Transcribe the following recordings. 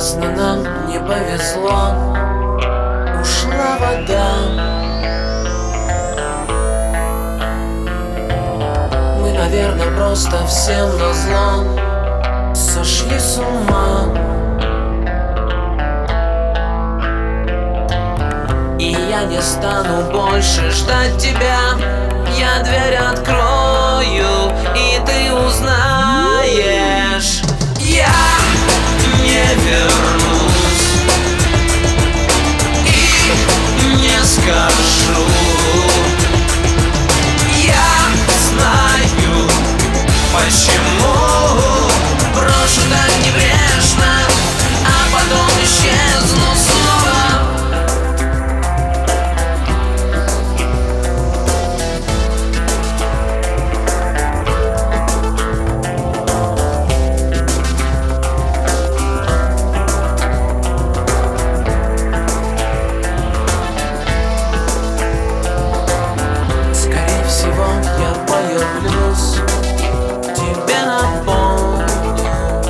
Ужасно нам не повезло, ушла вода. Мы, наверное, просто всем назло сошли с ума. И я не стану больше ждать тебя. Я дверь открою, и ты узнаешь. Я не вернусь и не скажу. Я знаю, почему. Брошу так небрежно, а потом исчезну снова. Тебе напомню,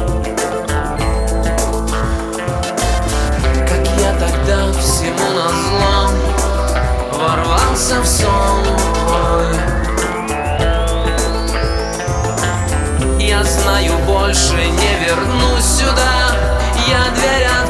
как я тогда всему назло ворвался в сон твой. Я знаю, больше не вернусь сюда. Я дверь